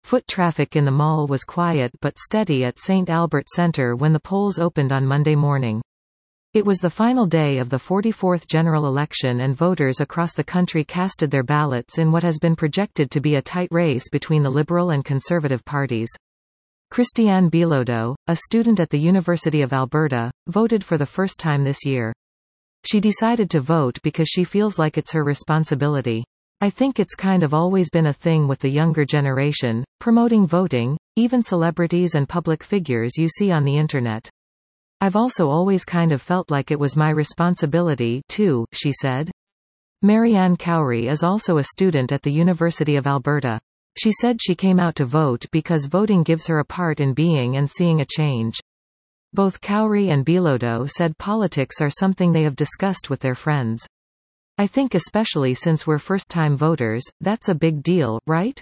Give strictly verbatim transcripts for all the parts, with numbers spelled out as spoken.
Foot traffic in the mall was quiet but steady at Saint Albert Center when the polls opened on Monday morning. It was the final day of the forty-fourth general election, and voters across the country casted their ballots in what has been projected to be a tight race between the Liberal and Conservative parties. Christiane Bilodeau, a student at the University of Alberta, voted for the first time this year. She decided to vote because she feels like it's her responsibility. I think it's kind of always been a thing with the younger generation, promoting voting, even celebrities and public figures you see on the internet. I've also always kind of felt like it was my responsibility, too, she said. Marianne Cowrie is also a student at the University of Alberta. She said she came out to vote because voting gives her a part in being and seeing a change. Both Cowrie and Bilodeau said politics are something they have discussed with their friends. I think especially since we're first-time voters, that's a big deal, right?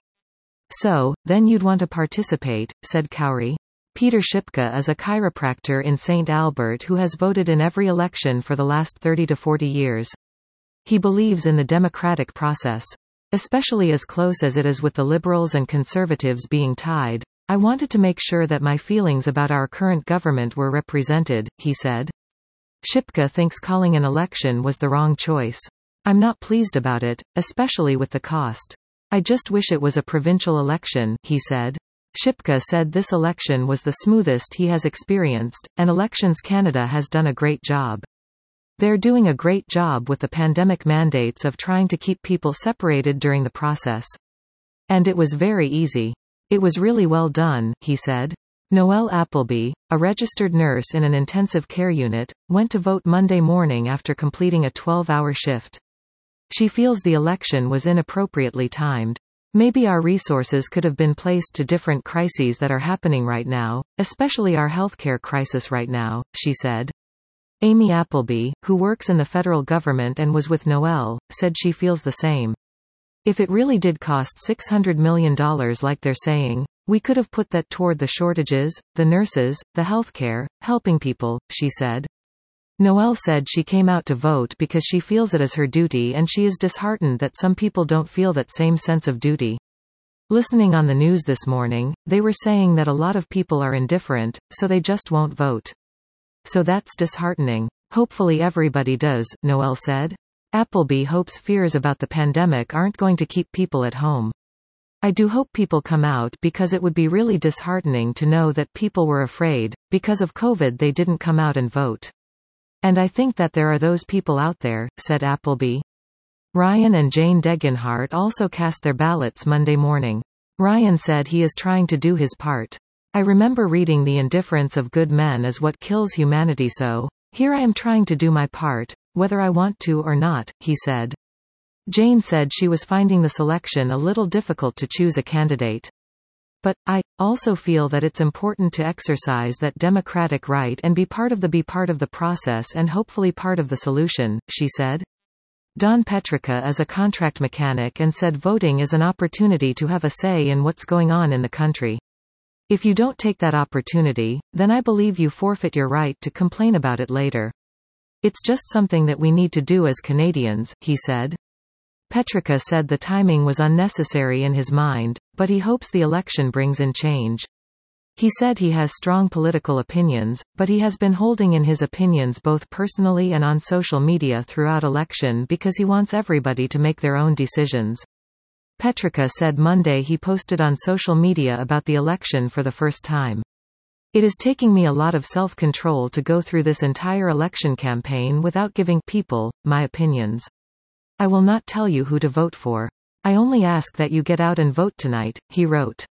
So, then you'd want to participate, said Cowrie. Peter Shipka is a chiropractor in Saint Albert who has voted in every election for the last thirty to forty years. He believes in the democratic process. Especially as close as it is with the Liberals and Conservatives being tied. I wanted to make sure that my feelings about our current government were represented, he said. Shipka thinks calling an election was the wrong choice. I'm not pleased about it, especially with the cost. I just wish it was a provincial election, he said. Shipka said this election was the smoothest he has experienced, and Elections Canada has done a great job. They're doing a great job with the pandemic mandates of trying to keep people separated during the process. And it was very easy. It was really well done, he said. Noelle Appleby, a registered nurse in an intensive care unit, went to vote Monday morning after completing a twelve-hour shift. She feels the election was inappropriately timed. Maybe our resources could have been placed to different crises that are happening right now, especially our healthcare crisis right now, she said. Amy Appleby, who works in the federal government and was with Noelle, said she feels the same. If it really did cost six hundred million dollars like they're saying, we could have put that toward the shortages, the nurses, the healthcare, helping people, she said. Noelle said she came out to vote because she feels it as her duty, and she is disheartened that some people don't feel that same sense of duty. Listening on the news this morning, they were saying that a lot of people are indifferent, so they just won't vote. So that's disheartening. Hopefully everybody does, Noelle said. Appleby hopes fears about the pandemic aren't going to keep people at home. I do hope people come out because it would be really disheartening to know that people were afraid, because of COVID they didn't come out and vote. And I think that there are those people out there, said Appleby. Ryan and Jane Degenhart also cast their ballots Monday morning. Ryan said he is trying to do his part. I remember reading The Indifference of Good Men is what kills humanity, so here I am trying to do my part, whether I want to or not, he said. Jane said she was finding the selection a little difficult to choose a candidate. But, I, also feel that it's important to exercise that democratic right and be part of the be part of the process and hopefully part of the solution, she said. Don Petrica is a contract mechanic and said voting is an opportunity to have a say in what's going on in the country. If you don't take that opportunity, then I believe you forfeit your right to complain about it later. It's just something that we need to do as Canadians, he said. Petrica said the timing was unnecessary in his mind, but he hopes the election brings in change. He said he has strong political opinions, but he has been holding in his opinions both personally and on social media throughout election because he wants everybody to make their own decisions. Petrica said Monday he posted on social media about the election for the first time. It is taking me a lot of self-control to go through this entire election campaign without giving people my opinions. I will not tell you who to vote for. I only ask that you get out and vote tonight, he wrote.